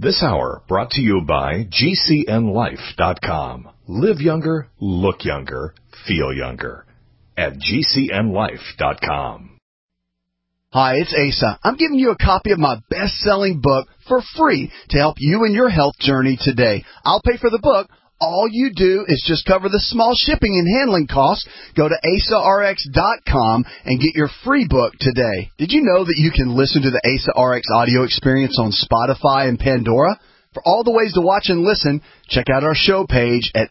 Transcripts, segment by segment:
This hour brought to you by GCNLife.com. Live younger, look younger, feel younger. At GCNLife.com. Hi, it's Asa. I'm giving you a copy of my best-selling book for free to help you in your health journey today. I'll pay for the book. All you do is just cover the small shipping and handling costs. Go to AsaRx.com and get your free book today. Did you know that you can listen to the Asa RX audio experience on Spotify and Pandora? For all the ways to watch and listen, check out our show page at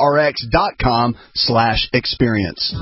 AsaRx.com/experience.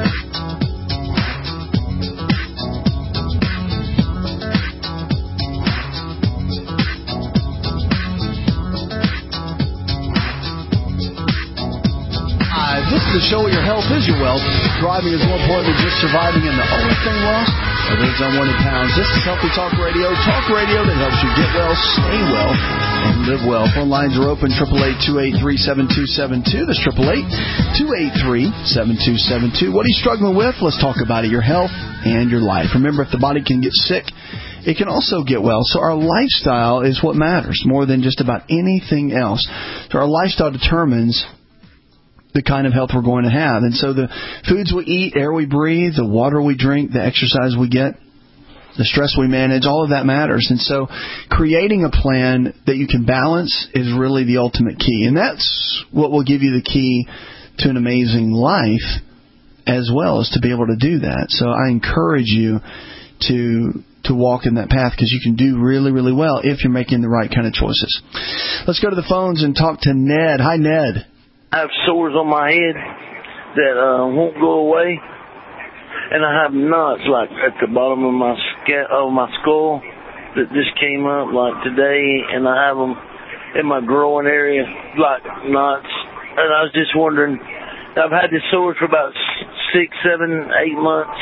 This is the show where your health is your wealth. Driving is more important than just surviving, and the only thing lost are those unwanted pounds. This is Healthy Talk Radio that helps you get well, stay well, and live well. Phone lines are open, 888-283-7272. That's 888-283-7272. What are you struggling with? Let's talk about it, your health and your life. Remember, if the body can get sick, it can also get well. So our lifestyle is what matters more than just about anything else. So our lifestyle determines the kind of health we're going to have. And so the foods we eat, air we breathe, the water we drink, the exercise we get, the stress we manage, all of that matters. And so creating a plan that you can balance is really the ultimate key. And that's what will give you the key to an amazing life as well, as to be able to do that. So I encourage you to walk in that path, because you can do really, really well if you're making the right kind of choices. Let's go to the phones and talk to Ned. Hi, Ned. I have sores on my head that won't go away, and I have knots like at the bottom of my skull that just came up like today, and I have them in my groin area like knots. And I was just wondering, I've had this sores for about 6, 7, 8 months.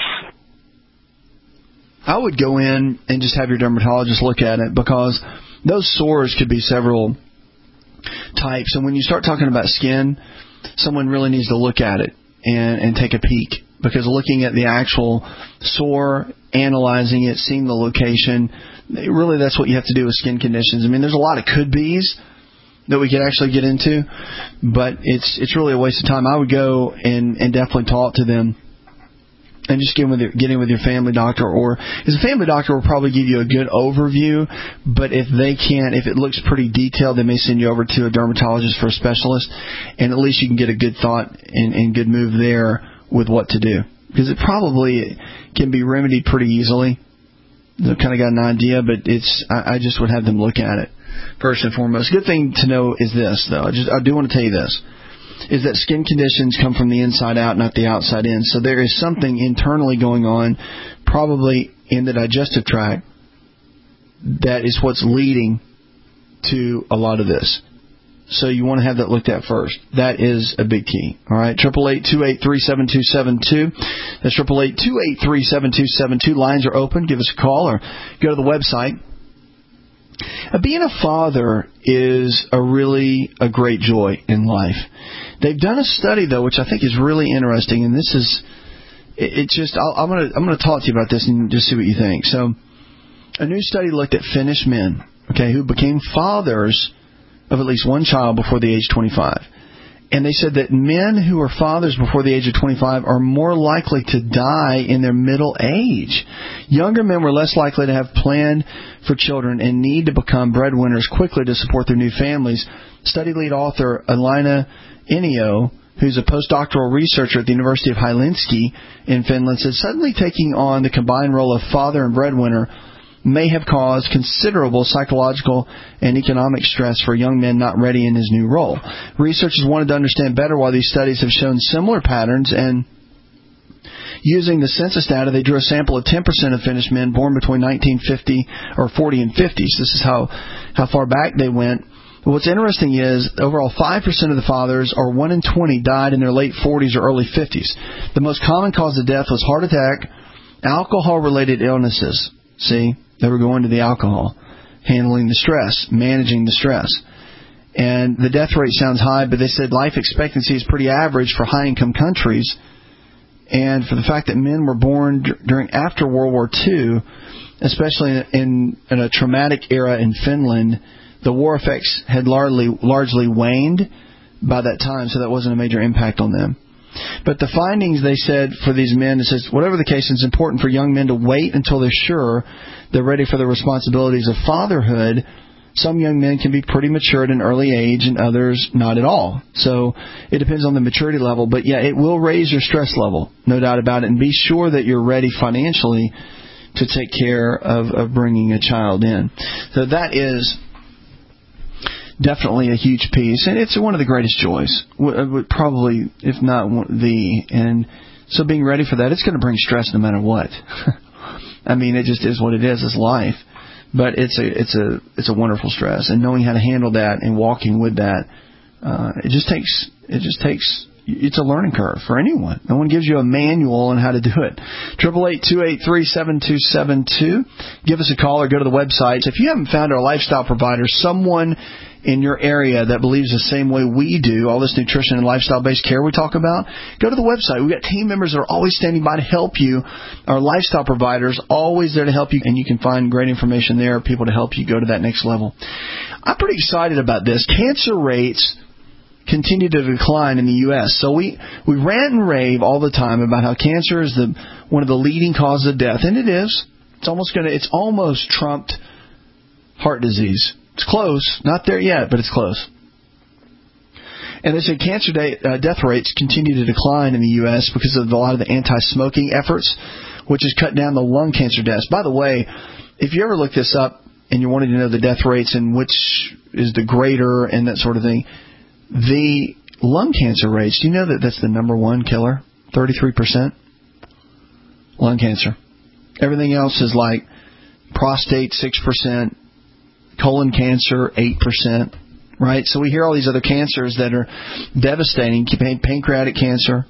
I would go in and just have your dermatologist look at it, because those sores could be several types. And when you start talking about skin, someone really needs to look at it and take a peek, because looking at the actual sore, analyzing it, seeing the location, really that's what you have to do with skin conditions. I mean, there's a lot of could-bes that we could actually get into, but it's really a waste of time. I would go and definitely talk to them and just get in with your family doctor, or because a family doctor will probably give you a good overview, but if it looks pretty detailed, they may send you over to a dermatologist for a specialist, and at least you can get a good thought and good move there with what to do, because it probably can be remedied pretty easily. They've kind of got an idea, but I just would have them look at it first and foremost. Good thing to know is this, though. I do want to tell you this, is that skin conditions come from the inside out, not the outside in. So there is something internally going on, probably in the digestive tract, that is what's leading to a lot of this. So you want to have that looked at first. That is a big key. All right, 888-283-7272. That's 888-283-7272. Lines are open. Give us a call or go to the website. Being a father is really a great joy in life. They've done a study, though, which I think is really interesting, and this is, I'm going to talk to you about this and just see what you think. So, a new study looked at Finnish men, who became fathers of at least one child before the age of 25. And they said that men who are fathers before the age of 25 are more likely to die in their middle age. Younger men were less likely to have planned for children and need to become breadwinners quickly to support their new families. Study lead author Elina Inio, who's a postdoctoral researcher at the University of Helsinki in Finland, said suddenly taking on the combined role of father and breadwinner may have caused considerable psychological and economic stress for young men not ready in his new role. Researchers wanted to understand better why these studies have shown similar patterns, and using the census data, they drew a sample of 10% of Finnish men born between 1940 and 50s. This is how far back they went. But what's interesting is overall 5% of the fathers, or 1 in 20, died in their late 40s or early 50s. The most common cause of death was heart attack, alcohol-related illnesses. See, they were going to the alcohol, handling the stress, managing the stress. And the death rate sounds high, but they said life expectancy is pretty average for high-income countries. And for the fact that men were born after World War II, especially in a traumatic era in Finland, The war effects had largely waned by that time, so that wasn't a major impact on them. But the findings, they said, for these men, it says, whatever the case, it's important for young men to wait until they're sure they're ready for the responsibilities of fatherhood. Some young men can be pretty mature at an early age and others not at all. So it depends on the maturity level. But, yeah, it will raise your stress level, no doubt about it. And be sure that you're ready financially to take care of bringing a child in. So that is definitely a huge piece, and it's one of the greatest joys, probably, if not the. And so being ready for that, it's going to bring stress no matter what. I mean, it just is what it is. It's life, but it's a wonderful stress, and knowing how to handle that and walking with that, it just takes. It's a learning curve for anyone. No one gives you a manual on how to do it. 888-283-7272. Give us a call or go to the website. If you haven't found our lifestyle provider, someone in your area that believes the same way we do, all this nutrition and lifestyle-based care we talk about, go to the website. We've got team members that are always standing by to help you. Our lifestyle providers always there to help you, and you can find great information there, people to help you go to that next level. I'm pretty excited about this. Cancer rates continue to decline in the U.S. So we rant and rave all the time about how cancer is one of the leading causes of death, and it is. It's almost trumped heart disease. It's close, not there yet, but it's close. And they say cancer death rates continue to decline in the U.S. because of a lot of the anti-smoking efforts, which has cut down the lung cancer deaths. By the way, if you ever look this up and you're wanting to know the death rates and which is the greater and that sort of thing, the lung cancer rates, do you know that that's the number one killer? 33%? Lung cancer. Everything else is like prostate, 6%, colon cancer, 8%, right? So we hear all these other cancers that are devastating. Pancreatic cancer,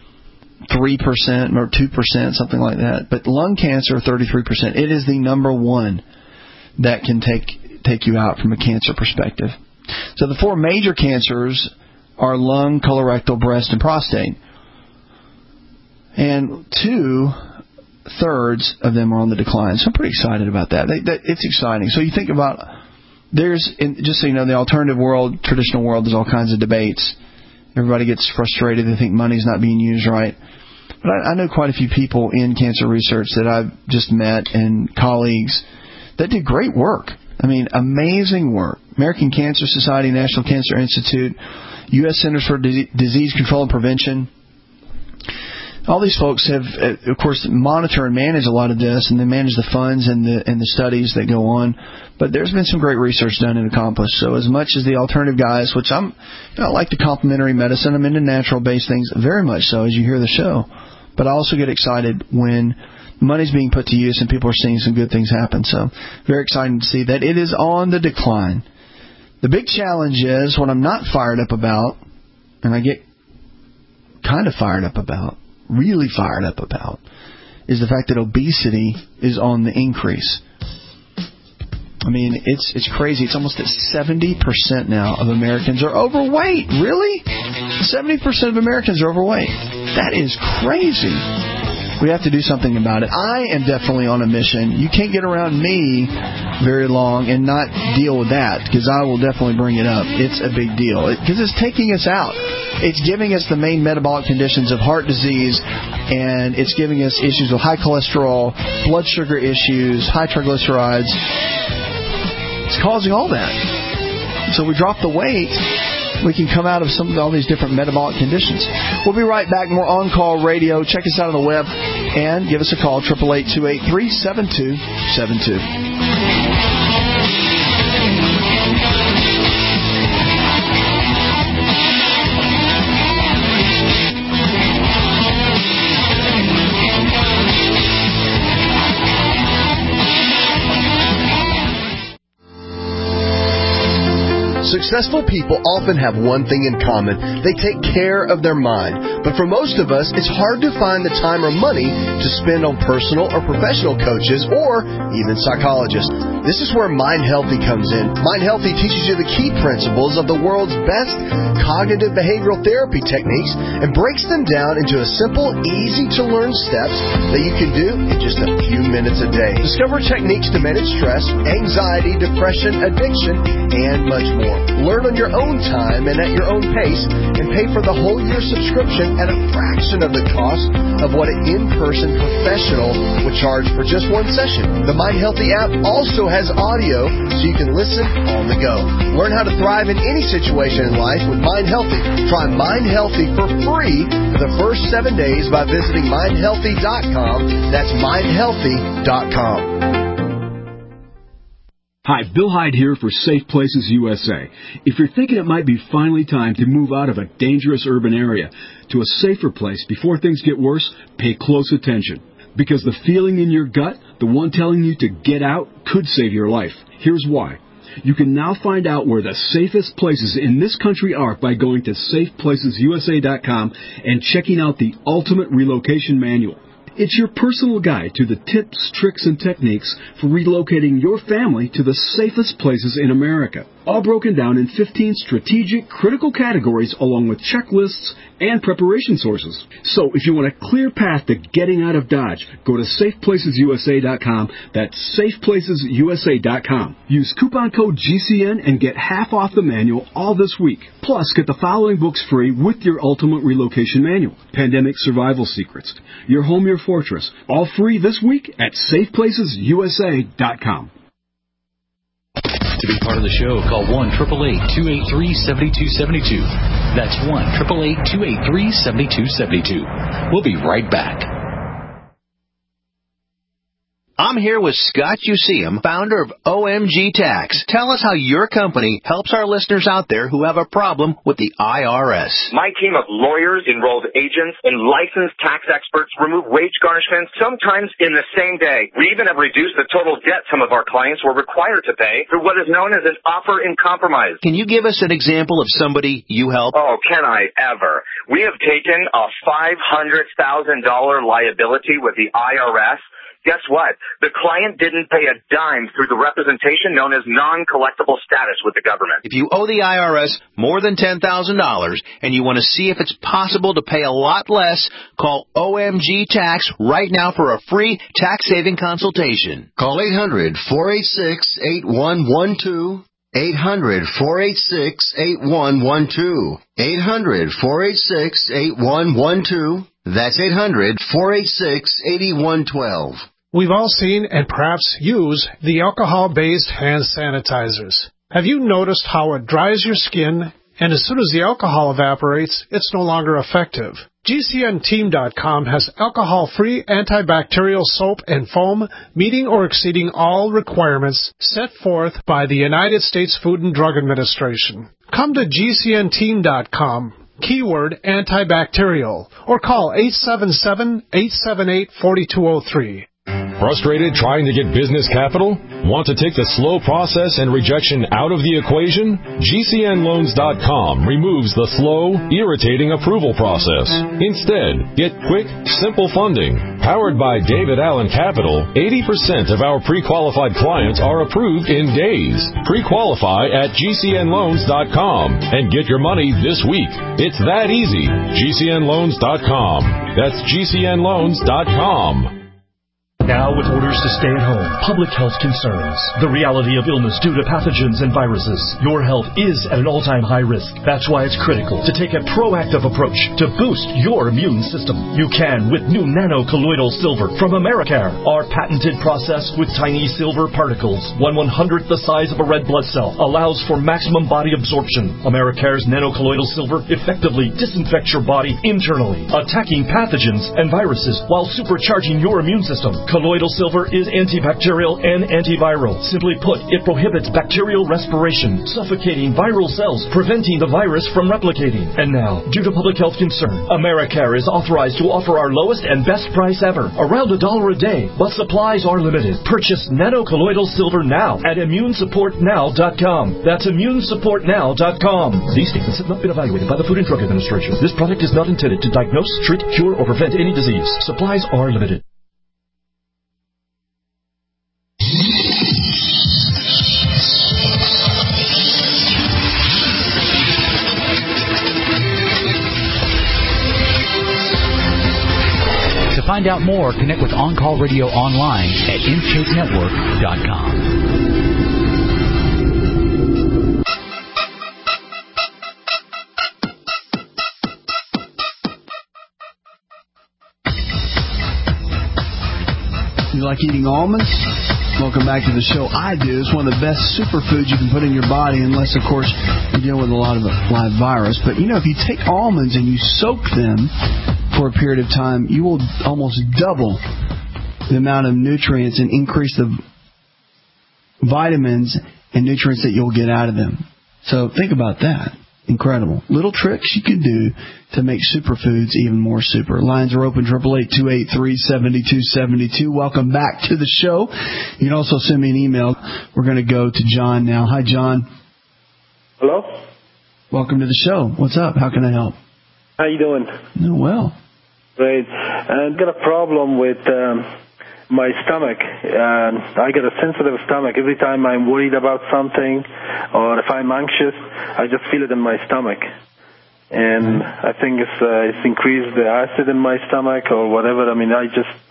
3% or 2%, something like that. But lung cancer, 33%. It is the number one that can take you out from a cancer perspective. So the four major cancers are lung, colorectal, breast, and prostate. And 2/3 of them are on the decline. So I'm pretty excited about that. It's exciting. So you think about, just so you know, the alternative world, traditional world, there's all kinds of debates. Everybody gets frustrated. They think money's not being used right. But I know quite a few people in cancer research that I've just met and colleagues that did great work. I mean, amazing work. American Cancer Society, National Cancer Institute, U.S. Centers for Disease Control and Prevention. All these folks have, of course, monitor and manage a lot of this, and they manage the funds and the studies that go on. But there's been some great research done and accomplished. So as much as the alternative guys, which I like the complementary medicine, I'm into natural-based things very much so as you hear the show. But I also get excited when money's being put to use and people are seeing some good things happen. So very exciting to see that it is on the decline. The big challenge is what I'm not fired up about, and I get kind of fired up about, really fired up about, is the fact that obesity is on the increase. I mean, it's crazy. It's almost at 70% now of Americans are overweight. Really? 70% of Americans are overweight. That is crazy. We have to do something about it. I am definitely on a mission. You can't get around me very long and not deal with that, because I will definitely bring it up. It's a big deal because it's taking us out. It's giving us the main metabolic conditions of heart disease, and it's giving us issues with high cholesterol, blood sugar issues, high triglycerides. It's causing all that. So we drop the weight, we can come out of all these different metabolic conditions. We'll be right back. More On Call Radio. Check us out on the web and give us a call, 888-283-7272. Successful people often have one thing in common. They take care of their mind. But for most of us, it's hard to find the time or money to spend on personal or professional coaches or even psychologists. This is where Mind Healthy comes in. Mind Healthy teaches you the key principles of the world's best cognitive behavioral therapy techniques and breaks them down into a simple, easy-to-learn steps that you can do in just a few minutes a day. Discover techniques to manage stress, anxiety, depression, addiction, and much more. Learn on your own time and at your own pace, and pay for the whole year subscription at a fraction of the cost of what an in-person professional would charge for just one session. The Mind Healthy app also has audio so you can listen on the go. Learn how to thrive in any situation in life with Mind Healthy. Try Mind Healthy for free for the first 7 days by visiting mindhealthy.com. That's mindhealthy.com. Hi, Bill Hyde here for Safe Places USA. If you're thinking it might be finally time to move out of a dangerous urban area to a safer place before things get worse, pay close attention. Because the feeling in your gut, the one telling you to get out, could save your life. Here's why. You can now find out where the safest places in this country are by going to safeplacesusa.com and checking out the Ultimate Relocation Manual. It's your personal guide to the tips, tricks, and techniques for relocating your family to the safest places in America. All broken down in 15 strategic, critical categories along with checklists and preparation sources. So if you want a clear path to getting out of Dodge, go to safeplacesusa.com. That's safeplacesusa.com. Use coupon code GCN and get half off the manual all this week. Plus, get the following books free with your Ultimate Relocation Manual. Pandemic Survival Secrets. Your Home, Your Fortress. All free this week at safeplacesusa.com. To be part of the show, call 1-888-283-7272. That's 1-888-283-7272. We'll be right back. I'm here with Scott Useum, founder of OMG Tax. Tell us how your company helps our listeners out there who have a problem with the IRS. My team of lawyers, enrolled agents, and licensed tax experts remove wage garnishments sometimes in the same day. We even have reduced the total debt some of our clients were required to pay through what is known as an offer in compromise. Can you give us an example of somebody you help? Oh, can I ever? We have taken a $500,000 liability with the IRS. Guess what? The client didn't pay a dime through the representation known as non-collectible status with the government. If you owe the IRS more than $10,000 and you want to see if it's possible to pay a lot less, call OMG Tax right now for a free tax-saving consultation. Call 800-486-8112. 800-486-8112. 800-486-8112. That's 800-486-8112. We've all seen and perhaps use the alcohol-based hand sanitizers. Have you noticed how it dries your skin, and as soon as the alcohol evaporates, it's no longer effective? GCNteam.com has alcohol-free antibacterial soap and foam meeting or exceeding all requirements set forth by the United States Food and Drug Administration. Come to GCNteam.com, keyword antibacterial, or call 877-878-4203. Frustrated trying to get business capital? Want to take the slow process and rejection out of the equation? GCNloans.com removes the slow, irritating approval process. Instead, get quick, simple funding. Powered by David Allen Capital, 80% of our pre-qualified clients are approved in days. Pre-qualify at GCNloans.com and get your money this week. It's that easy. GCNloans.com. That's GCNloans.com. Now with orders to stay at home, public health concerns, the reality of illness due to pathogens and viruses, your health is at an all-time high risk. That's why it's critical to take a proactive approach to boost your immune system. You can with new nano-colloidal silver from Americare. Our patented process with tiny silver particles, 1/100th the size of a red blood cell, allows for maximum body absorption. Americare's nano-colloidal silver effectively disinfects your body internally, attacking pathogens and viruses while supercharging your immune system. Colloidal silver is antibacterial and antiviral. Simply put, it prohibits bacterial respiration, suffocating viral cells, preventing the virus from replicating. And now, due to public health concern, Americare is authorized to offer our lowest and best price ever, around $1 a day, but supplies are limited. Purchase nano-colloidal silver now at immunesupportnow.com. That's immunesupportnow.com. These statements have not been evaluated by the Food and Drug Administration. This product is not intended to diagnose, treat, cure, or prevent any disease. Supplies are limited. find out more, connect with On Call Radio online at IntakeNetwork.com. You like eating almonds? Welcome back to the show. I do. It's one of the best superfoods you can put in your body, unless, of course, you're dealing with a lot of live virus. But, if you take almonds and you soak them for a period of time, you will almost double the amount of nutrients and increase the vitamins and nutrients that you'll get out of them. So think about that. Incredible. Little tricks you can do to make superfoods even more super. Lines are open, 888-283-7272. Welcome back to the show. You can also send me an email. We're going to go to John now. Hi, John. Hello? Welcome to the show. What's up? How can I help? How you doing? Oh, well. Great. I've got a problem with my stomach. I get a sensitive stomach. Every time I'm worried about something or if I'm anxious, I just feel it in my stomach. And I think it's increased the acid in my stomach or whatever. I mean,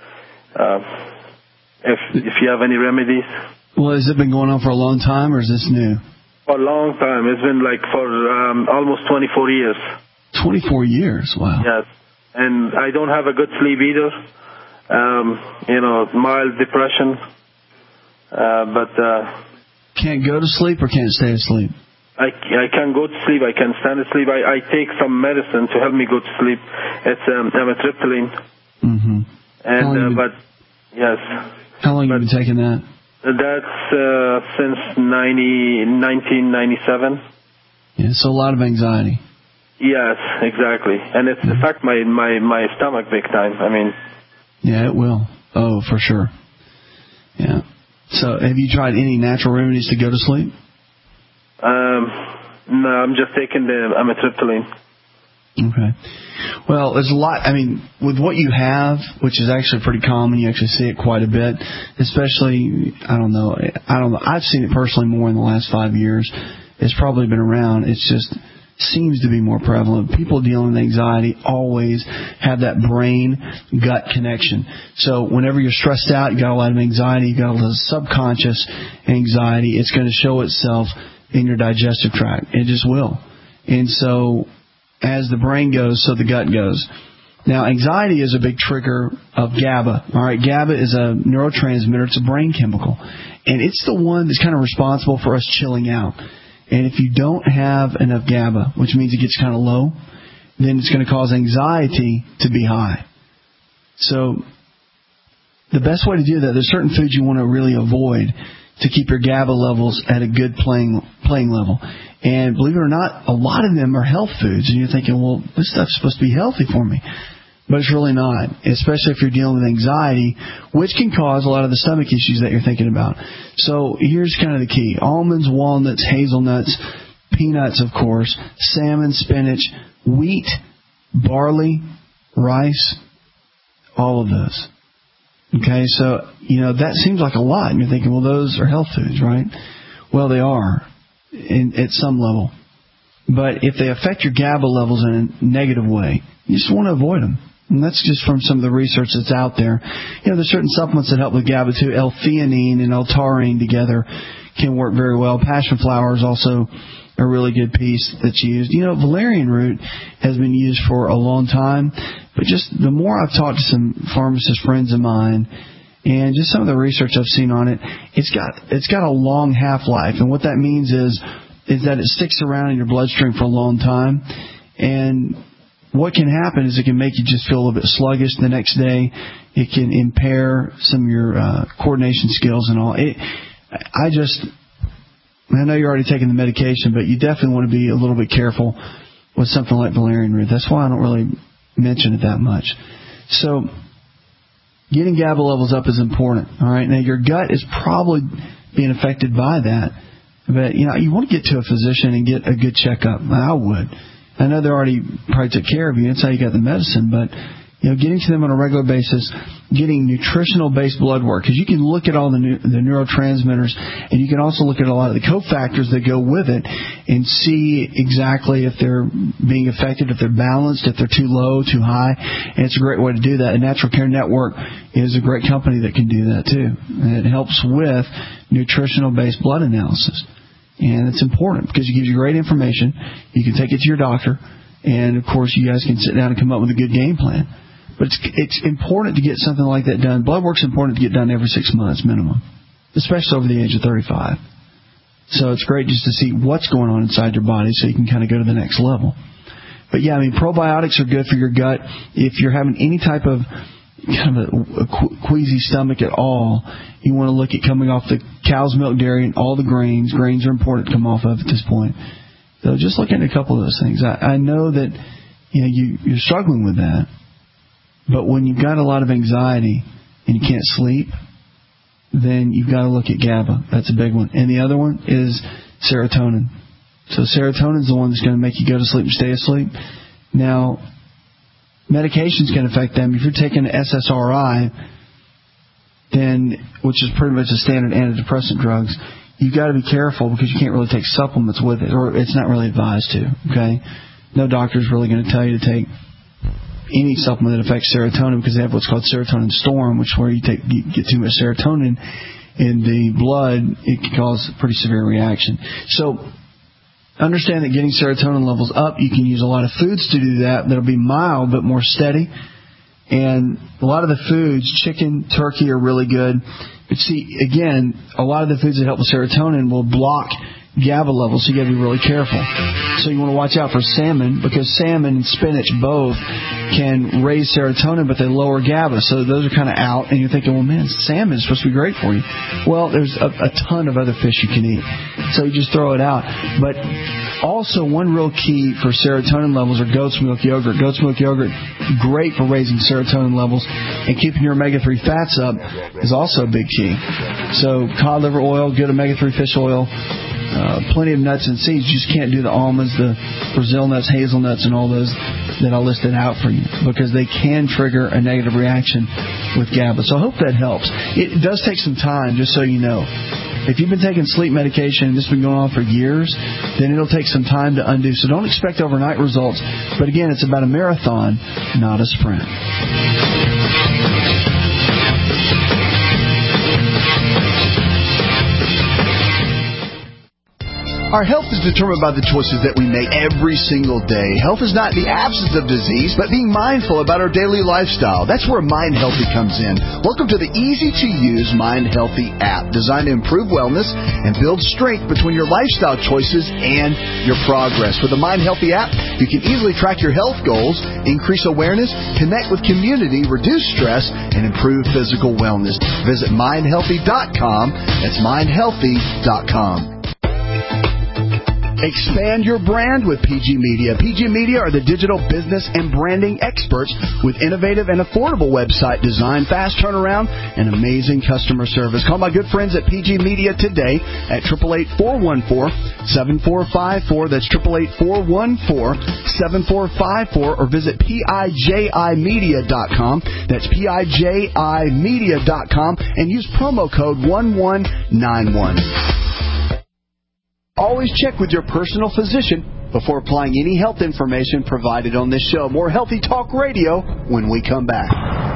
if you have any remedies. Well, has it been going on for a long time or is this new? For a long time. It's been like for almost 24 years. 24 years? Wow. Yes. And I don't have a good sleep either. Mild depression. Can't go to sleep or can't stay asleep? I can go to sleep. I can stand asleep. I take some medicine to help me go to sleep. It's amitriptyline. Mm-hmm. Yes. How long have you been taking that? That's since 1997. Yeah, so a lot of anxiety. Yes, exactly. And it's affected my stomach big time. I mean. Yeah, it will. Oh, for sure. Yeah. So have you tried any natural remedies to go to sleep? No, I'm just taking the amitriptyline. Okay. Well, there's a lot. I mean, with what you have, which is actually pretty common, you actually see it quite a bit, especially, I don't know. I've seen it personally more in the last 5 years. It's probably been around. It's just seems to be more prevalent. People dealing with anxiety always have that brain-gut connection. So whenever you're stressed out, you got a lot of anxiety, you got a lot of subconscious anxiety, it's going to show itself in your digestive tract. It just will. And so as the brain goes, so the gut goes. Now, anxiety is a big trigger of GABA. All right, GABA is a neurotransmitter. It's a brain chemical. And it's the one that's kind of responsible for us chilling out. And if you don't have enough GABA, which means it gets kind of low, then it's going to cause anxiety to be high. So the best way to do that, there's certain foods you want to really avoid to keep your GABA levels at a good playing level. And believe it or not, a lot of them are health foods. And you're thinking, well, this stuff's supposed to be healthy for me. But it's really not, especially if you're dealing with anxiety, which can cause a lot of the stomach issues that you're thinking about. So here's kind of the key. Almonds, walnuts, hazelnuts, peanuts, of course, salmon, spinach, wheat, barley, rice, all of those. Okay, so, that seems like a lot. And you're thinking, well, those are health foods, right? Well, they are at some level. But if they affect your GABA levels in a negative way, you just want to avoid them. And that's just from some of the research that's out there. There's certain supplements that help with GABA too. L-theanine and L-taurine together can work very well. Passion flower is also a really good piece that's used. Valerian root has been used for a long time. But just the more I've talked to some pharmacist friends of mine and just some of the research I've seen on it, it's got a long half-life. And what that means is that it sticks around in your bloodstream for a long time. And what can happen is it can make you just feel a little bit sluggish the next day. It can impair some of your coordination skills and all. I know you're already taking the medication, but you definitely want to be a little bit careful with something like valerian root. That's why I don't really mention it that much. So getting GABA levels up is important. All right. Now, your gut is probably being affected by that. But, you want to get to a physician and get a good checkup. I would. I know they already probably took care of you. That's how you got the medicine. But, getting to them on a regular basis, getting nutritional-based blood work, because you can look at all the neurotransmitters, and you can also look at a lot of the cofactors that go with it, and see exactly if they're being affected, if they're balanced, if they're too low, too high. And it's a great way to do that. And Natural Care Network is a great company that can do that too. And it helps with nutritional-based blood analysis. And it's important because it gives you great information. You can take it to your doctor. And, of course, you guys can sit down and come up with a good game plan. But it's important to get something like that done. Blood work's important to get done every 6 months minimum, especially over the age of 35. So it's great just to see what's going on inside your body so you can kind of go to the next level. But, yeah, I mean, probiotics are good for your gut. If you're having any type of kind of a queasy stomach at all, you want to look at coming off the cow's milk, dairy, and all the grains. Grains are important to come off of at this point. So just look at a couple of those things. I know that you're struggling with that, but when you've got a lot of anxiety and you can't sleep, then you've got to look at GABA. That's a big one. And the other one is serotonin. So serotonin is the one that's going to make you go to sleep and stay asleep. Now, medications can affect them. If you're taking SSRI, then, which is pretty much the standard antidepressant drugs, you've got to be careful because you can't really take supplements with it, or it's not really advised to, okay? No doctor is really going to tell you to take any supplement that affects serotonin because they have what's called serotonin storm, which is where you get too much serotonin in the blood, it can cause a pretty severe reaction. So understand that getting serotonin levels up, you can use a lot of foods to do that. That'll be mild but more steady. And a lot of the foods, chicken, turkey, are really good. But see, again, a lot of the foods that help with serotonin will block GABA levels, so you got to be really careful. So you want to watch out for salmon, because salmon and spinach both can raise serotonin, but they lower GABA. So those are kind of out, and you're thinking, well, man, salmon is supposed to be great for you. Well, there's a ton of other fish you can eat, so you just throw it out. But also, one real key for serotonin levels are goat's milk yogurt. Goat's milk yogurt, great for raising serotonin levels, and keeping your omega-3 fats up is also a big key. So cod liver oil, good omega-3 fish oil. Plenty of nuts and seeds. You just can't do the almonds, the Brazil nuts, hazelnuts, and all those that I listed out for you, because they can trigger a negative reaction with GABA. So I hope that helps. It does take some time, just so you know. If you've been taking sleep medication and this has been going on for years, then it'll take some time to undo. So don't expect overnight results. But again, it's about a marathon, not a sprint. Our health is determined by the choices that we make every single day. Health is not the absence of disease, but being mindful about our daily lifestyle. That's where Mind Healthy comes in. Welcome to the easy-to-use Mind Healthy app, designed to improve wellness and build strength between your lifestyle choices and your progress. With the Mind Healthy app, you can easily track your health goals, increase awareness, connect with community, reduce stress, and improve physical wellness. Visit mindhealthy.com. That's mindhealthy.com. Expand your brand with PG Media. PG Media are the digital business and branding experts with innovative and affordable website design, fast turnaround, and amazing customer service. Call my good friends at PG Media today at 888-414-7454. That's 888-414-7454, or visit PIJImedia.com. That's PIJImedia.com, and use promo code 1191. Always check with your personal physician before applying any health information provided on this show. More Healthy Talk Radio when we come back.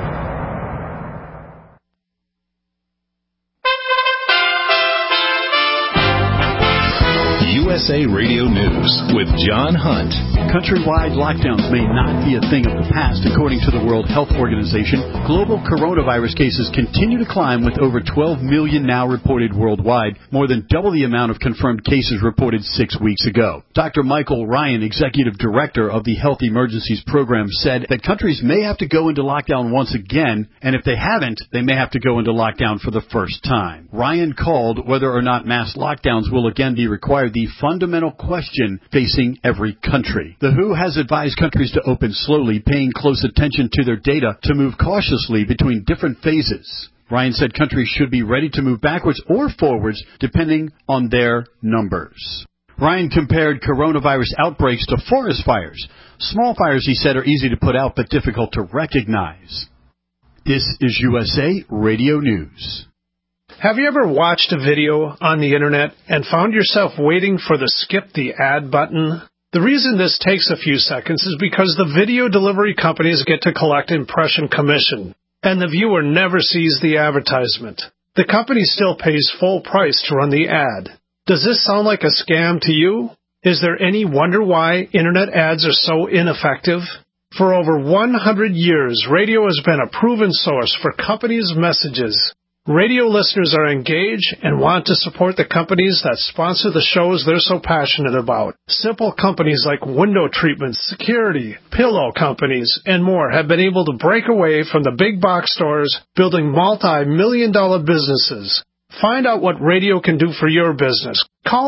USA Radio News with John Hunt. Countrywide lockdowns may not be a thing of the past, according to the World Health Organization. Global coronavirus cases continue to climb, with over 12 million now reported worldwide, more than double the amount of confirmed cases reported 6 weeks ago. Dr. Michael Ryan, Executive Director of the Health Emergencies Program, said that countries may have to go into lockdown once again, and if they haven't, they may have to go into lockdown for the first time. Ryan called whether or not mass lockdowns will again be required the fundamental question facing every country. The WHO has advised countries to open slowly, paying close attention to their data to move cautiously between different phases. Ryan said countries should be ready to move backwards or forwards depending on their numbers. Ryan compared coronavirus outbreaks to forest fires. Small fires, he said, are easy to put out but difficult to recognize. This is USA Radio News. Have you ever watched a video on the internet and found yourself waiting for the skip the ad button? The reason this takes a few seconds is because the video delivery companies get to collect impression commission, and the viewer never sees the advertisement. The company still pays full price to run the ad. Does this sound like a scam to you? Is there any wonder why internet ads are so ineffective? For over 100 years, radio has been a proven source for companies' messages. Radio listeners are engaged and want to support the companies that sponsor the shows they're so passionate about. Simple companies like window treatments, security, pillow companies, and more have been able to break away from the big box stores, building multi-million-dollar businesses. Find out what radio can do for your business. Call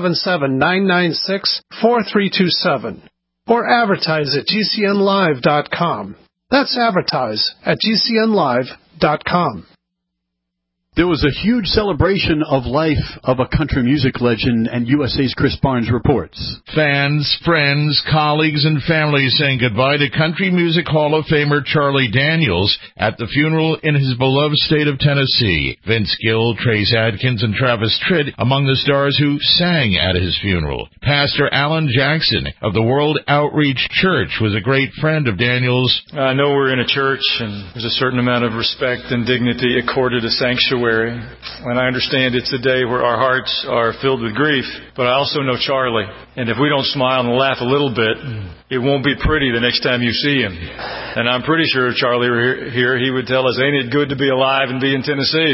877-996-4327 or advertise at GCNlive.com. That's advertise at GCNlive.com. There was a huge celebration of life of a country music legend, and USA's Chris Barnes reports. Fans, friends, colleagues, and families saying goodbye to Country Music Hall of Famer Charlie Daniels at the funeral in his beloved state of Tennessee. Vince Gill, Trace Adkins, and Travis Tritt among the stars who sang at his funeral. Pastor Alan Jackson of the World Outreach Church was a great friend of Daniels. I know we're in a church, and there's a certain amount of respect and dignity accorded a sanctuary. And I understand it's a day where our hearts are filled with grief, but I also know Charlie. And if we don't smile and laugh a little bit, it won't be pretty the next time you see him. And I'm pretty sure if Charlie were here, he would tell us, ain't it good to be alive and be in Tennessee?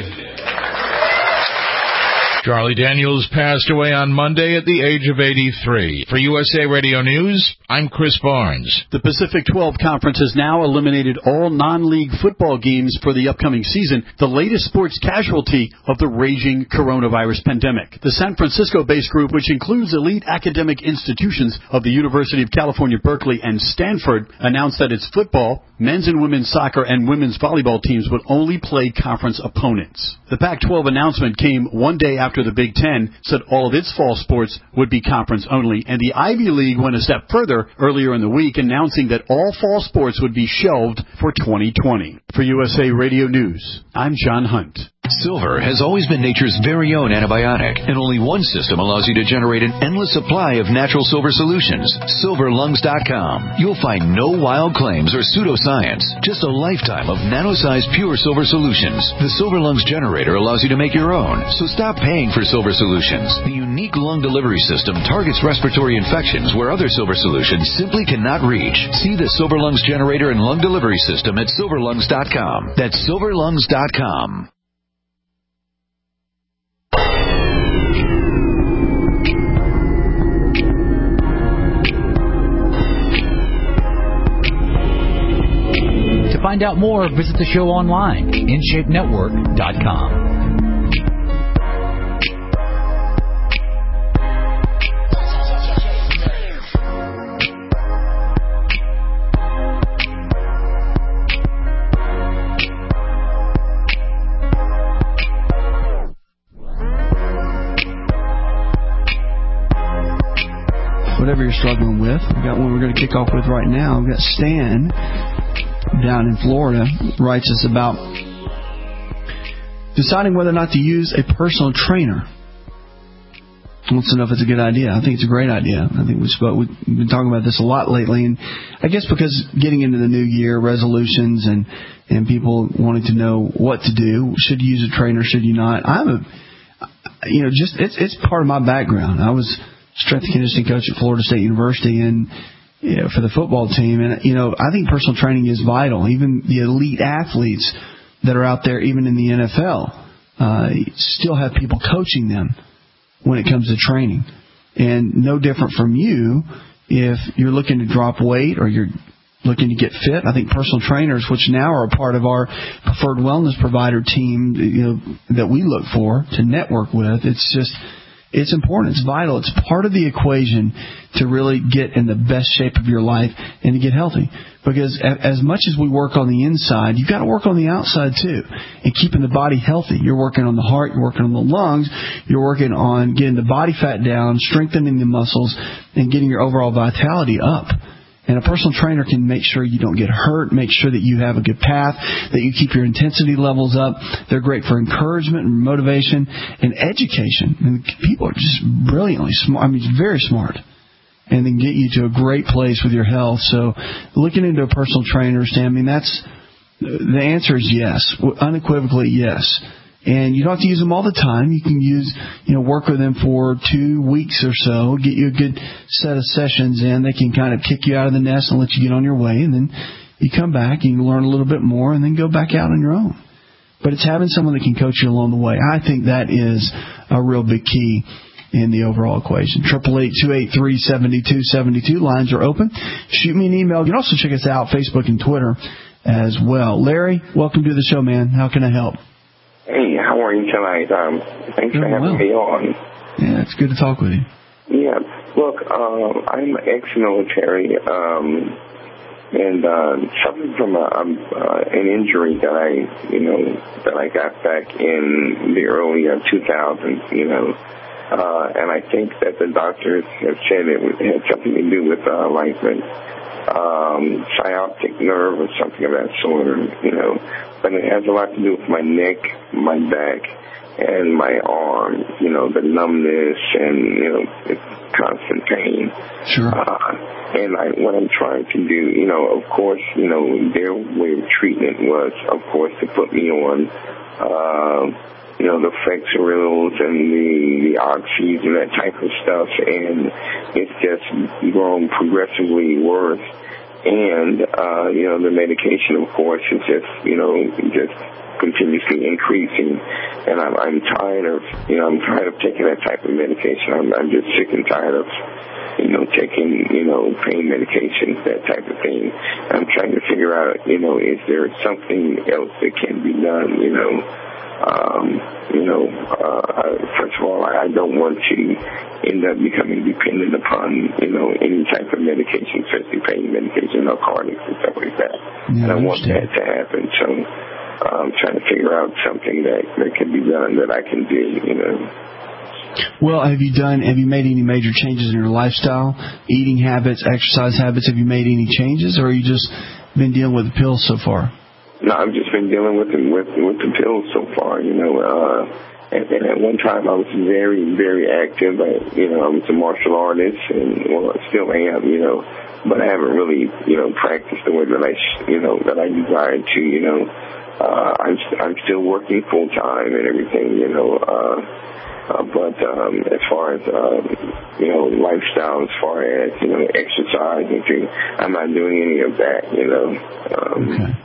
Charlie Daniels passed away on Monday at the age of 83. For USA Radio News, I'm Chris Barnes. The Pacific 12 Conference has now eliminated all non-league football games for the upcoming season, the latest sports casualty of the raging coronavirus pandemic. The San Francisco-based group, which includes elite academic institutions of the University of California, Berkeley, and Stanford, announced that its football, men's and women's soccer, and women's volleyball teams would only play conference opponents. The Pac-12 announcement came one day after the Big Ten said all of its fall sports would be conference only, and the Ivy League went a step further earlier in the week, announcing that all fall sports would be shelved for 2020. For USA Radio News, I'm John Hunt. Silver has always been nature's very own antibiotic, and only one system allows you to generate an endless supply of natural silver solutions. SilverLungs.com. You'll find no wild claims or pseudoscience, just a lifetime of nano-sized pure silver solutions. The Silver Lungs generator allows you to make your own, so stop paying for silver solutions. The unique lung delivery system targets respiratory infections where other silver solutions simply cannot reach. See the Silver Lungs generator and lung delivery system at SilverLungs.com. That's SilverLungs.com. To find out more, visit the show online, InShapeNetwork.com. Whatever you're struggling with, we've got one we're going to kick off with right now. We've got Stan down in Florida writes us about deciding whether or not to use a personal trainer. Wants to know if it's a good idea. I think it's a great idea. I think we've been talking about this a lot lately, and I guess because getting into the new year, resolutions and people wanting to know what to do. Should you use a trainer? Should you not? It's part of my background. I was strength and conditioning coach at Florida State University, and for the football team. And, I think personal training is vital. Even the elite athletes that are out there, even in the NFL, still have people coaching them when it comes to training. And no different from you, if you're looking to drop weight or you're looking to get fit, I think personal trainers, which now are a part of our preferred wellness provider team, that we look for to network with, it's important. It's vital. It's part of the equation to really get in the best shape of your life and to get healthy. Because as much as we work on the inside, you've got to work on the outside too. And keeping the body healthy. You're working on the heart. You're working on the lungs. You're working on getting the body fat down, strengthening the muscles, and getting your overall vitality up. And a personal trainer can make sure you don't get hurt, make sure that you have a good path, that you keep your intensity levels up. They're great for encouragement and motivation and education. And people are just brilliantly smart. I mean, very smart. And they can get you to a great place with your health. So looking into a personal trainer, Stan, I mean, the answer is yes, unequivocally yes. And you don't have to use them all the time. You can work with them for 2 weeks or so, get you a good set of sessions in. They can kind of kick you out of the nest and let you get on your way. And then you come back and you learn a little bit more and then go back out on your own. But it's having someone that can coach you along the way. I think that is a real big key in the overall equation. 888-283-7272. Lines are open. Shoot me an email. You can also check us out, Facebook and Twitter as well. Larry, welcome to the show, man. How can I help? Hey, how are you tonight? Thanks for having me on. Yeah, it's good to talk with you. Yeah, look, I'm ex-military, and suffering from an injury that I got back in the early 2000s, and I think that the doctors have said it had something to do with like sciatic nerve or something of that sort, but it has a lot to do with my neck, my back, and my arm, the numbness and, constant pain. Sure. And what I'm trying to do, of course, their way of treatment was, of course, to put me on, the Flexerils and the Oxys and that type of stuff, and it's just grown progressively worse. And, the medication, of course, is just continuously increasing. And I'm tired of taking that type of medication. I'm just sick and tired of, taking, pain medications, that type of thing. I'm trying to figure out, is there something else that can be done, first of all, I don't want to end up becoming dependent upon, any type of medication, especially pain medication, narcotics, and stuff like that. Yeah, and I want that to happen. So I'm trying to figure out something that can be done that I can do, Well, have you made any major changes in your lifestyle, eating habits, exercise habits? Have you made any changes, or have you just been dealing with the pills so far? No, I've just been dealing with the pills so far, and at one time I was very, very active. I was a martial artist, and I still am, but I haven't really, practiced the way that I desired to, I'm still working full time and everything, but as far as lifestyle, as far as exercise and things, I'm not doing any of that, Okay.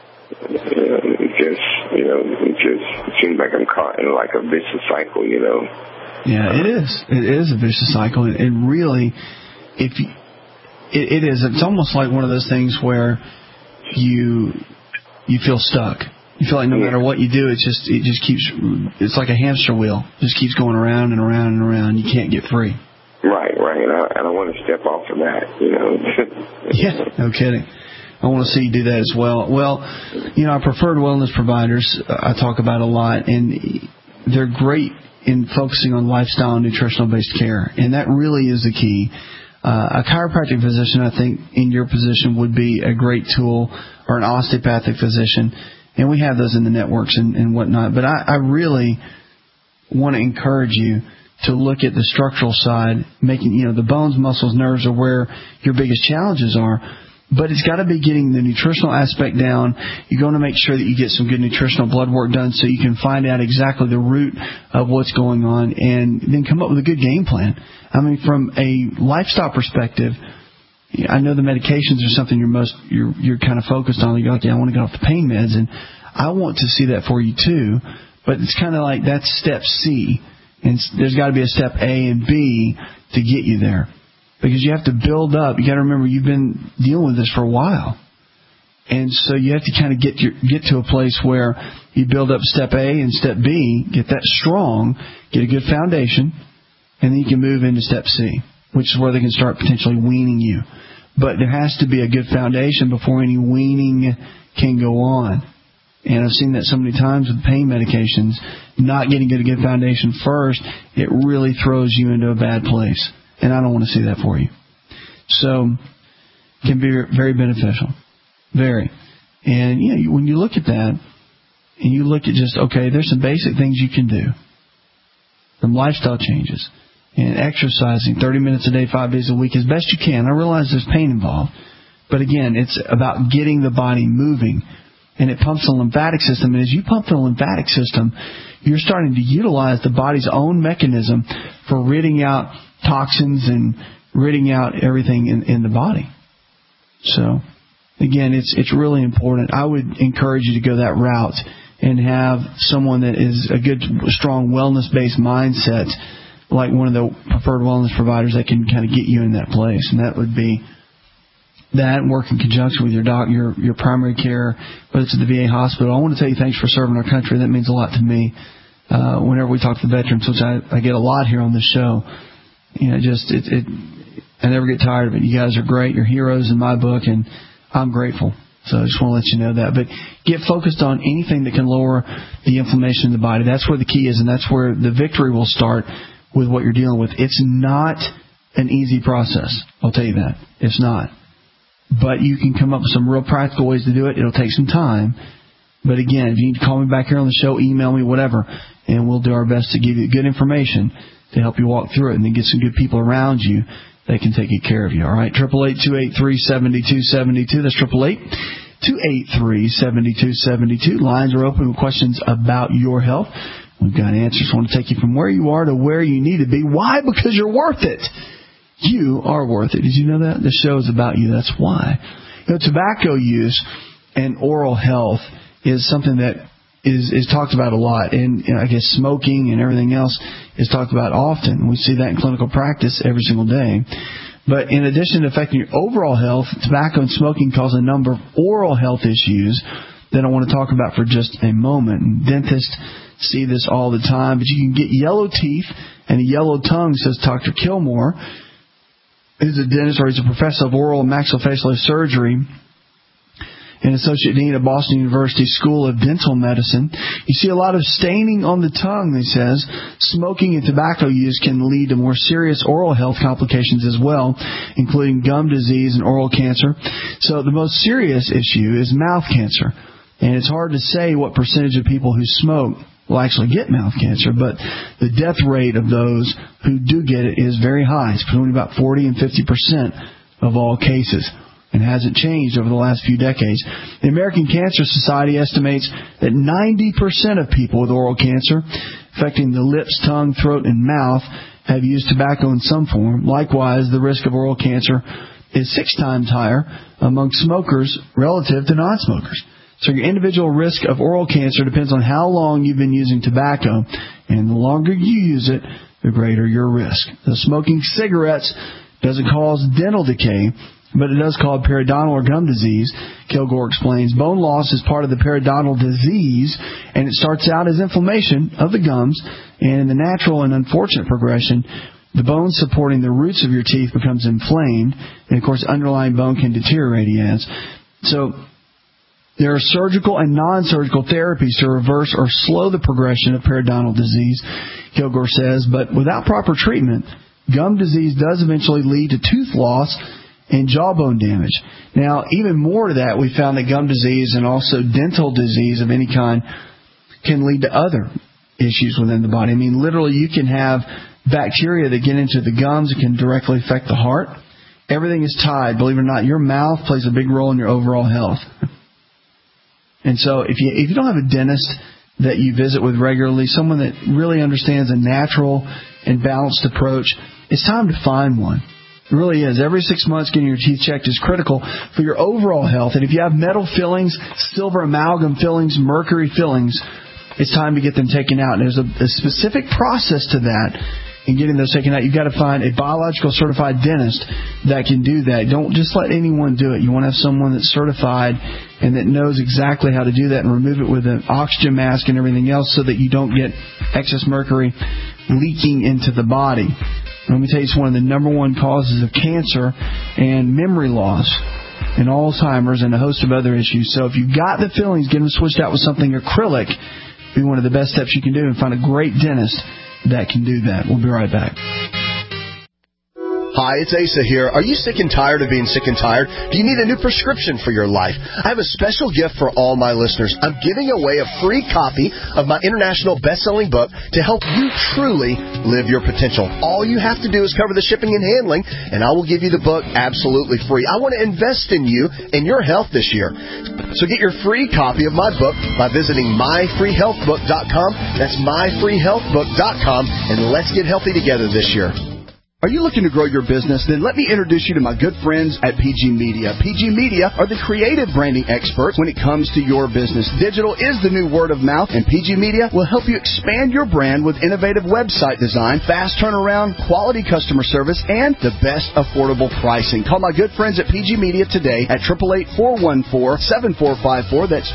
It seems like I'm caught in like a vicious cycle, Yeah, it is. It is a vicious cycle, and really, it is. It's almost like one of those things where you feel stuck. You feel like no matter what you do, it just keeps. It's like a hamster wheel. It just keeps going around and around and around. You can't get free. Right. And I want to step off of that, Yeah, no kidding. I want to see you do that as well. Well, our preferred wellness providers I talk about a lot, and they're great in focusing on lifestyle and nutritional-based care, and that really is the key. A chiropractic physician, I think, in your position would be a great tool, or an osteopathic physician, and we have those in the networks and whatnot. But I really want to encourage you to look at the structural side, making, the bones, muscles, nerves are where your biggest challenges are. But it's got to be getting the nutritional aspect down. You're going to make sure that you get some good nutritional blood work done so you can find out exactly the root of what's going on and then come up with a good game plan. I mean, from a lifestyle perspective, I know the medications are something you're kind of focused on. You go, okay, I want to get off the pain meds, and I want to see that for you too. But it's kind of like that's step C, and there's got to be a step A and B to get you there. Because you have to build up. You got to remember you've been dealing with this for a while, and so you have to kind of get to a place where you build up step A and step B, get that strong, get a good foundation, and then you can move into step C, which is where they can start potentially weaning you. But there has to be a good foundation before any weaning can go on. And I've seen that so many times with pain medications, not getting a good foundation first, it really throws you into a bad place. And I don't want to see that for you. So can be very beneficial. Very. And, when you look at that, and you look at just, okay, there's some basic things you can do. Some lifestyle changes. And exercising 30 minutes a day, 5 days a week as best you can. I realize there's pain involved. But again, it's about getting the body moving. And it pumps the lymphatic system. And as you pump the lymphatic system, you're starting to utilize the body's own mechanism for ridding out toxins and ridding out everything in the body. So, again, it's really important. I would encourage you to go that route and have someone that is a good, strong, wellness-based mindset, like one of the preferred wellness providers that can kind of get you in that place. And that would be that, and work in conjunction with your doctor, your primary care, whether it's at the VA hospital. I want to tell you thanks for serving our country. That means a lot to me. Whenever we talk to the veterans, which I get a lot here on this show, I never get tired of it. You guys are great. You're heroes in my book, and I'm grateful. So I just want to let you know that. But get focused on anything that can lower the inflammation in the body. That's where the key is, and that's where the victory will start with what you're dealing with. It's not an easy process. I'll tell you that. It's not. But you can come up with some real practical ways to do it. It'll take some time. But again, if you need to call me back here on the show, email me, whatever, and we'll do our best to give you good information to help you walk through it and then get some good people around you that can take good care of you. All right, 888-283-7272. That's 888-283-7272. Lines are open with questions about your health. We've got answers. I want to take you from where you are to where you need to be. Why? Because you're worth it. You are worth it. Did you know that? The show is about you. That's why. Tobacco use and oral health is something that is talked about a lot. And I guess smoking and everything else is talked about often. We see that in clinical practice every single day. But in addition to affecting your overall health, tobacco and smoking cause a number of oral health issues that I want to talk about for just a moment. Dentists see this all the time, but you can get yellow teeth and a yellow tongue, says Dr. Kilmore, who's a dentist, or he's a professor of oral and maxillofacial surgery and associate dean at Boston University School of Dental Medicine. You see a lot of staining on the tongue, he says. Smoking and tobacco use can lead to more serious oral health complications as well, including gum disease and oral cancer. So the most serious issue is mouth cancer. And it's hard to say what percentage of people who smoke will actually get mouth cancer, but the death rate of those who do get it is very high. It's between about 40 and 50% of all cases, and hasn't changed over the last few decades. The American Cancer Society estimates that 90% of people with oral cancer, affecting the lips, tongue, throat, and mouth, have used tobacco in some form. Likewise, the risk of oral cancer is 6 times higher among smokers relative to non-smokers. So your individual risk of oral cancer depends on how long you've been using tobacco, and the longer you use it, the greater your risk. The smoking cigarettes doesn't cause dental decay, but it does cause periodontal or gum disease. Kilgore explains bone loss is part of the periodontal disease, and it starts out as inflammation of the gums, and in the natural and unfortunate progression, the bone supporting the roots of your teeth becomes inflamed, and of course underlying bone can deteriorate, he adds. So there are surgical and non-surgical therapies to reverse or slow the progression of periodontal disease, Kilgore says, but without proper treatment, gum disease does eventually lead to tooth loss and jawbone damage. Now, even more to that, we found that gum disease and also dental disease of any kind can lead to other issues within the body. I mean, literally, you can have bacteria that get into the gums that can directly affect the heart. Everything is tied. Believe it or not, your mouth plays a big role in your overall health. And so if you don't have a dentist that you visit with regularly, someone that really understands a natural and balanced approach, it's time to find one. It really is. Every 6 months getting your teeth checked is critical for your overall health. And if you have metal fillings, silver amalgam fillings, mercury fillings, it's time to get them taken out. And there's a specific process to that. In getting those taken out, you've got to find a biological certified dentist that can do that. Don't just let anyone do it. You want to have someone that's certified and that knows exactly how to do that and remove it with an oxygen mask and everything else so that you don't get excess mercury leaking into the body. Let me tell you, it's one of the number one causes of cancer and memory loss and Alzheimer's and a host of other issues. So if you've got the fillings, get them switched out with something acrylic. Be one of the best steps you can do, and find a great dentist that can do that. We'll be right back. Hi, it's Asa here. Are you sick and tired of being sick and tired? Do you need a new prescription for your life? I have a special gift for all my listeners. I'm giving away a free copy of my international best-selling book to help you truly live your potential. All you have to do is cover the shipping and handling, and I will give you the book absolutely free. I want to invest in you and your health this year. So get your free copy of my book by visiting myfreehealthbook.com. That's myfreehealthbook.com, and let's get healthy together this year. Are you looking to grow your business? Then let me introduce you to my good friends at PG Media. PG Media are the creative branding experts when it comes to your business. Digital is the new word of mouth, and PG Media will help you expand your brand with innovative website design, fast turnaround, quality customer service, and the best affordable pricing. Call my good friends at PG Media today at 888-414-7454. That's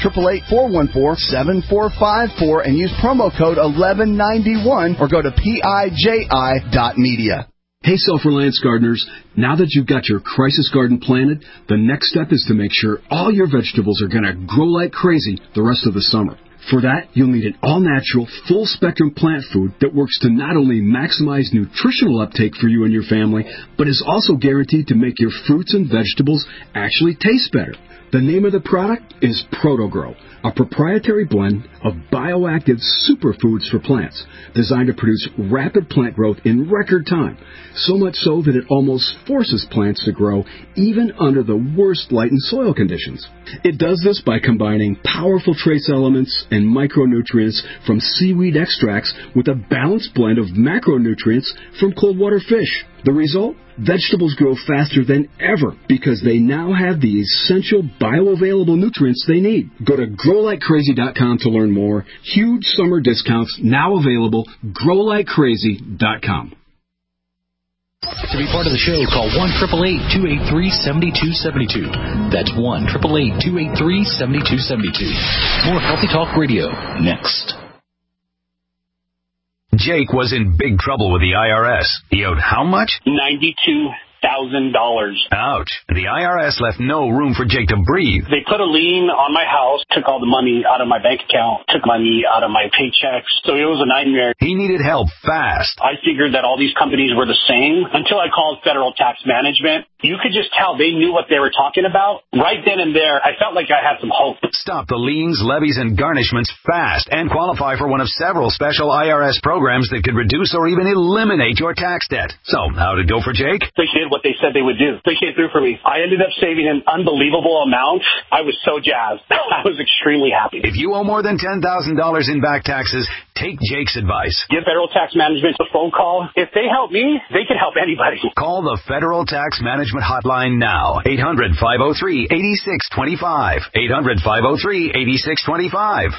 888-414-7454, and use promo code 1191 or go to PIJI.media. Hey, Self-Reliance gardeners, now that you've got your crisis garden planted, the next step is to make sure all your vegetables are going to grow like crazy the rest of the summer. For that, you'll need an all-natural, full-spectrum plant food that works to not only maximize nutritional uptake for you and your family, but is also guaranteed to make your fruits and vegetables actually taste better. The name of the product is ProtoGrow, a proprietary blend of bioactive superfoods for plants designed to produce rapid plant growth in record time, so much so that it almost forces plants to grow even under the worst light and soil conditions. It does this by combining powerful trace elements and micronutrients from seaweed extracts with a balanced blend of macronutrients from cold water fish. The result? Vegetables grow faster than ever because they now have the essential bioavailable nutrients they need. Go to growlikecrazy.com to learn more. Huge summer discounts now available. growlikecrazy.com. To be part of the show, call 1-888-283-7272. That's 1-888-283-7272. More Healthy Talk Radio next. Jake was in big trouble with the IRS. He owed how much? $92,000. Ouch. The IRS left no room for Jake to breathe. They put a lien on my house, took all the money out of my bank account, took money out of my paychecks. So it was a nightmare. He needed help fast. I figured that all these companies were the same until I called Federal Tax Management. You could just tell they knew what they were talking about. Right then and there, I felt like I had some hope. Stop the liens, levies, and garnishments fast and qualify for one of several special IRS programs that could reduce or even eliminate your tax debt. So, how'd it go for Jake? They did what they said they would do. They came through for me. I ended up saving an unbelievable amount. I was so jazzed. I was extremely happy. If you owe more than $10,000 in back taxes, take Jake's advice. Give Federal Tax Management a phone call. If they help me, they can help anybody. Call the Federal Tax Management Hotline now. 800-503-8625. 800-503-8625.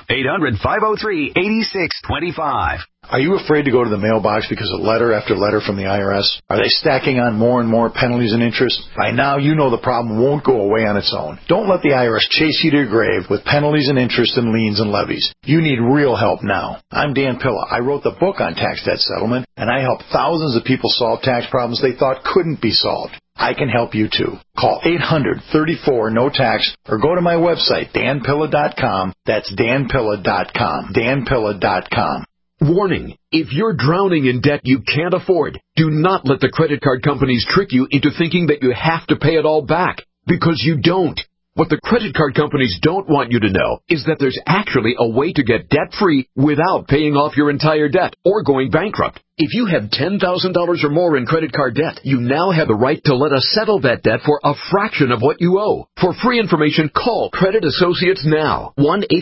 800-503-8625. Are you afraid to go to the mailbox because of letter after letter from the IRS? Are they stacking on more and more penalties and interest? By now, you know the problem won't go away on its own. Don't let the IRS chase you to your grave with penalties and interest and liens and levies. You need real help now. I'm Dan Pilla. I wrote the book on tax debt settlement, and I help thousands of people solve tax problems they thought couldn't be solved. I can help you too. Call 800-34-NO-TAX or go to my website, danpilla.com. That's danpilla.com. danpilla.com. Warning, if you're drowning in debt you can't afford, do not let the credit card companies trick you into thinking that you have to pay it all back, because you don't. What the credit card companies don't want you to know is that there's actually a way to get debt-free without paying off your entire debt or going bankrupt. If you have $10,000 or more in credit card debt, you now have the right to let us settle that debt for a fraction of what you owe. For free information, call Credit Associates now.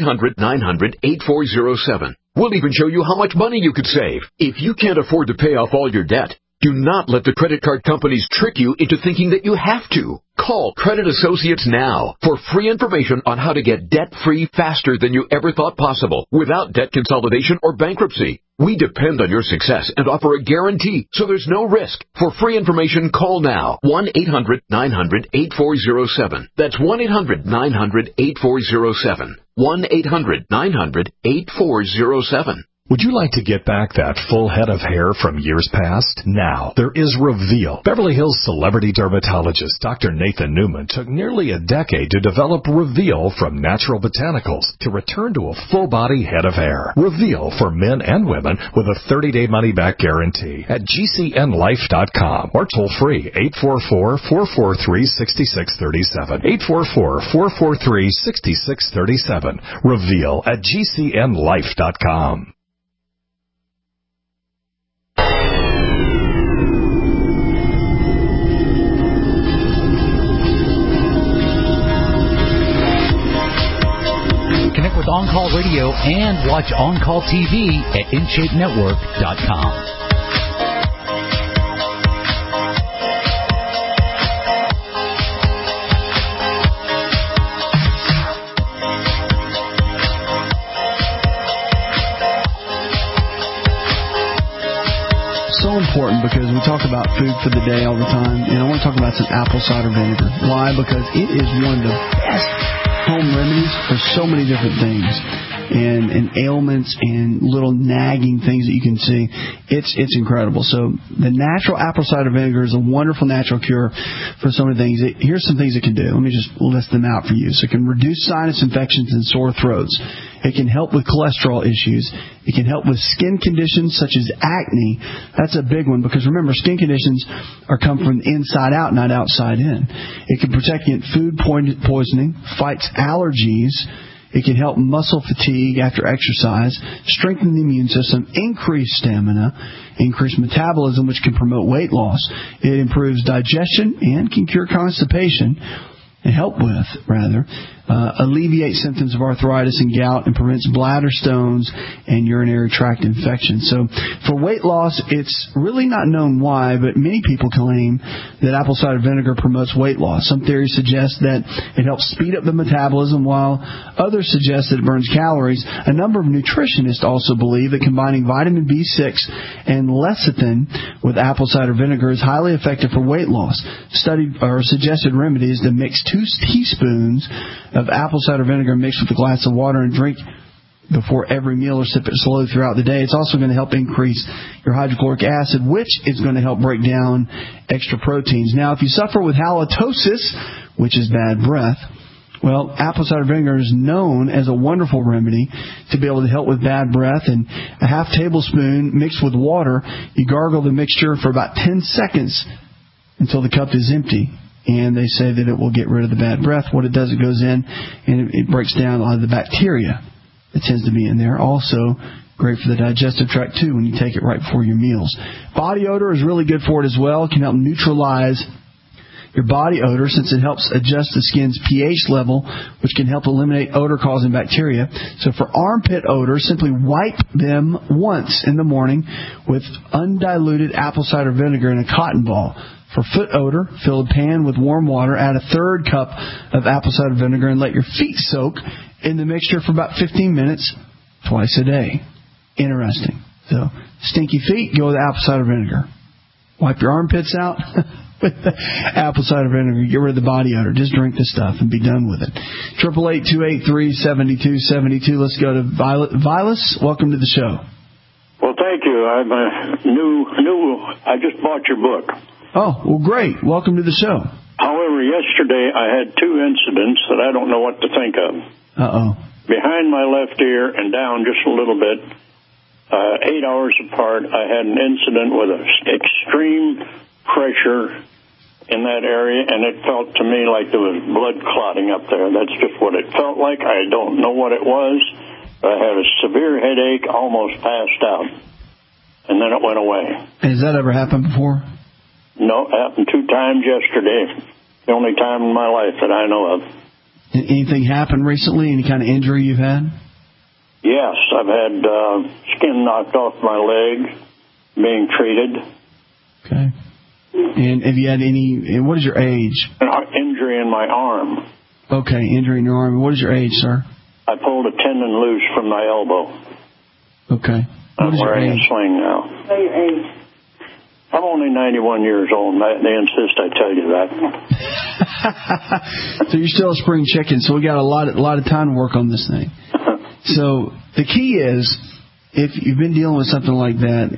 1-800-900-8407. We'll even show you how much money you could save. If you can't afford to pay off all your debt, do not let the credit card companies trick you into thinking that you have to. Call Credit Associates now for free information on how to get debt-free faster than you ever thought possible without debt consolidation or bankruptcy. We depend on your success and offer a guarantee, so there's no risk. For free information, call now. 1-800-900-8407. That's 1-800-900-8407. 1-800-900-8407. Would you like to get back that full head of hair from years past? Now, there is Reveal. Beverly Hills celebrity dermatologist Dr. Nathan Newman took nearly a decade to develop Reveal from natural botanicals to return to a full-body head of hair. Reveal for men and women with a 30-day money-back guarantee at GCNlife.com or toll free 844-443-6637. 844-443-6637. Reveal at GCNlife.com. Connect with On Call Radio and watch On Call TV at InShapeNetwork.com. So important because we talk about food for the day all the time, and I want to talk about some apple cider vinegar. Why? Because it is one of the best home remedies for so many different things and ailments and little nagging things that you can see. It's incredible. So the natural apple cider vinegar is a wonderful natural cure for so many things. Here's some things it can do. Let me just list them out for you. So it can reduce sinus infections and sore throats. It can help with cholesterol issues. It can help with skin conditions such as acne. That's a big one because remember, skin conditions come from the inside out, not outside in. It can protect against food poisoning, fights allergies. It can help muscle fatigue after exercise, strengthen the immune system, increase stamina, increase metabolism, which can promote weight loss. It improves digestion and can cure constipation. Alleviate symptoms of arthritis and gout and prevents bladder stones and urinary tract infections. So for weight loss, it's really not known why, but many people claim that apple cider vinegar promotes weight loss. Some theories suggest that it helps speed up the metabolism, while others suggest that it burns calories. A number of nutritionists also believe that combining vitamin B6 and lecithin with apple cider vinegar is highly effective for weight loss. Suggested remedy is to mix 2 teaspoons of apple cider vinegar mixed with a glass of water and drink before every meal or sip it slowly throughout the day. It's also going to help increase your hydrochloric acid, which is going to help break down extra proteins. Now, if you suffer with halitosis, which is bad breath, well, apple cider vinegar is known as a wonderful remedy to be able to help with bad breath. And a half tablespoon mixed with water, you gargle the mixture for about 10 seconds until the cup is empty. And they say that it will get rid of the bad breath. What it does, it goes in and it breaks down a lot of the bacteria that tends to be in there. Also, great for the digestive tract, too, when you take it right before your meals. Body odor is really good for it as well. It can help neutralize your body odor since it helps adjust the skin's pH level, which can help eliminate odor-causing bacteria. So for armpit odor, simply wipe them once in the morning with undiluted apple cider vinegar in a cotton ball. For foot odor, fill a pan with warm water, add a 1/3 cup of apple cider vinegar, and let your feet soak in the mixture for about 15 minutes twice a day. Interesting. So, stinky feet, go with apple cider vinegar. Wipe your armpits out with the apple cider vinegar. Get rid of the body odor. Just drink the stuff and be done with it. 888-283-7272. Let's go to Violet. Vilas, welcome to the show. Well, thank you. I'm I just bought your book. Oh, well, great. Welcome to the show. However, yesterday I had 2 incidents that I don't know what to think of. Uh-oh. Behind my left ear and down just a little bit, 8 hours apart, I had an incident with extreme pressure in that area, and it felt to me like there was blood clotting up there. That's just what it felt like. I don't know what it was. I had a severe headache, almost passed out, and then it went away. Has that ever happened before? No, it happened 2 times yesterday. The only time in my life that I know of. Anything happened recently? Any kind of injury you've had? Yes, I've had skin knocked off my leg, being treated. Okay. And have you had any, what is your age? Injury in my arm. Okay, injury in your arm. What is your age, sir? I pulled a tendon loose from my elbow. Okay. I'm wearing a sling now. What is your age? I'm only 91 years old, and they insist I tell you that. So you're still a spring chicken, so we got a lot of time to work on this thing. So the key is if you've been dealing with something like that,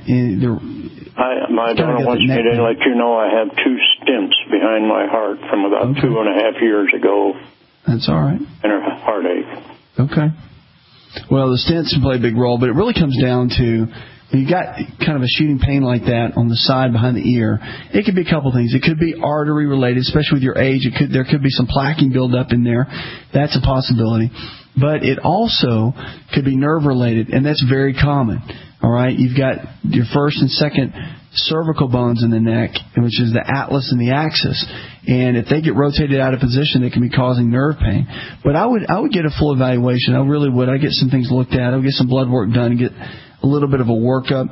my daughter wants me to let you know I have 2 stents behind my heart from about 2.5 years ago. That's all right. And a heartache. Okay. Well, the stents can play a big role, but it really comes down to when you got kind of a shooting pain like that on the side behind the ear. It could be a couple things. It could be artery related, especially with your age. There could be some plaquing buildup in there. That's a possibility. But it also could be nerve related, and that's very common. All right, you've got your first and second cervical bones in the neck, which is the atlas and the axis, and if they get rotated out of position, they can be causing nerve pain. But I would get a full evaluation. I really would. I'd get some things looked at. I would get some blood work done, get a little bit of a workup,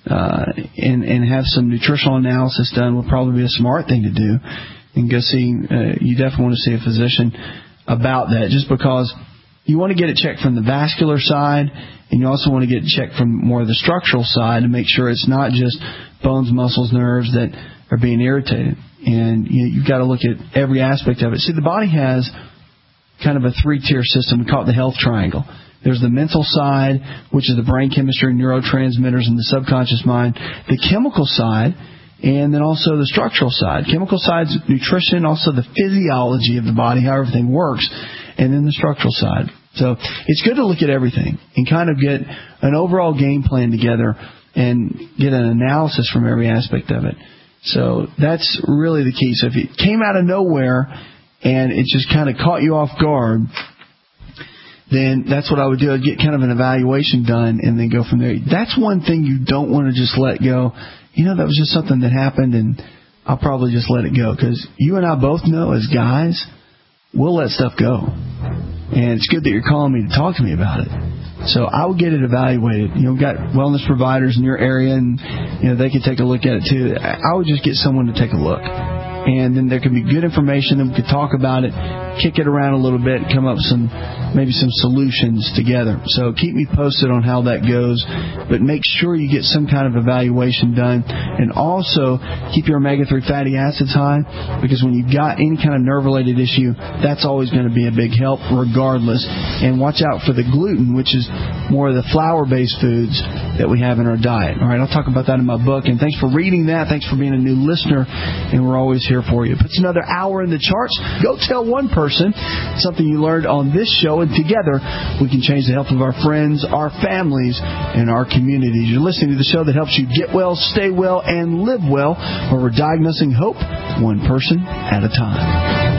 and have some nutritional analysis done would probably be a smart thing to do. And go see. You definitely want to see a physician about that, just because you want to get it checked from the vascular side, and you also want to get it checked from more of the structural side to make sure it's not just bones, muscles, nerves that are being irritated. And you've got to look at every aspect of it. See, the body has kind of a 3-tier system. We call it the health triangle. There's the mental side, which is the brain chemistry, neurotransmitters, and the subconscious mind. The chemical side, and then also the structural side. Chemical side's nutrition, also the physiology of the body, how everything works, and then the structural side. So it's good to look at everything and kind of get an overall game plan together and get an analysis from every aspect of it. So that's really the key. So if it came out of nowhere and it just kind of caught you off guard, then that's what I would do. I'd get kind of an evaluation done and then go from there. That's one thing you don't want to just let go. That was just something that happened, and I'll probably just let it go. Because you and I both know as guys, we'll let stuff go. And it's good that you're calling me to talk to me about it. So I would get it evaluated. We've got wellness providers in your area, and they can take a look at it too. I would just get someone to take a look. And then there could be good information, and we could talk about it, kick it around a little bit, and come up maybe some solutions together. So keep me posted on how that goes, but make sure you get some kind of evaluation done, and also keep your omega-3 fatty acids high, because when you've got any kind of nerve-related issue, that's always going to be a big help regardless. And watch out for the gluten, which is more of the flour-based foods that we have in our diet. All right, I'll talk about that in my book, and thanks for reading that. Thanks for being a new listener, and we're always here for you. Puts another hour in the charts. Go tell one person something you learned on this show, and together we can change the health of our friends, our families, and our communities. You're listening to the show that helps you get well, stay well, and live well, where we're diagnosing hope one person at a time.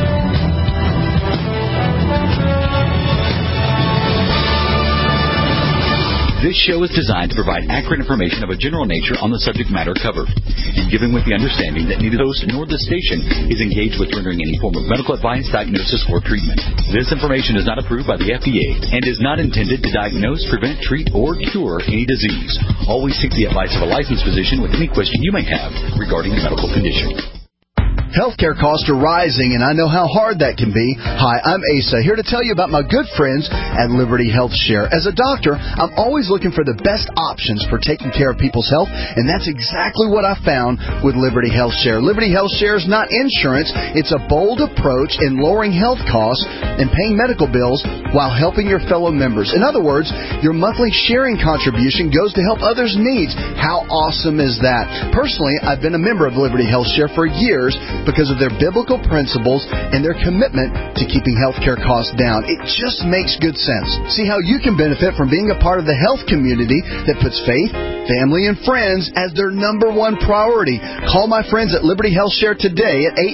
This show is designed to provide accurate information of a general nature on the subject matter covered, and given with the understanding that neither the host nor the station is engaged with rendering any form of medical advice, diagnosis, or treatment. This information is not approved by the FDA and is not intended to diagnose, prevent, treat, or cure any disease. Always seek the advice of a licensed physician with any question you may have regarding a medical condition. Healthcare costs are rising, and I know how hard that can be. Hi, I'm Asa, here to tell you about my good friends at Liberty Health Share. As a doctor, I'm always looking for the best options for taking care of people's health, and that's exactly what I found with Liberty Health Share. Liberty Health Share is not insurance. It's a bold approach in lowering health costs and paying medical bills while helping your fellow members. In other words, your monthly sharing contribution goes to help others' needs. How awesome is that? Personally, I've been a member of Liberty Health Share for years because of their biblical principles and their commitment to keeping healthcare costs down. It just makes good sense. See how you can benefit from being a part of the health community that puts faith, family, and friends as their number one priority. Call my friends at Liberty Health Share today at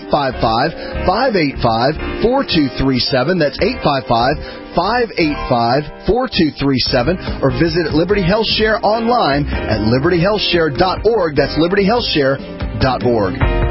855-585-4237. That's 855-585-4237, or visit Liberty Health Share online at libertyhealthshare.org. That's libertyhealthshare.org.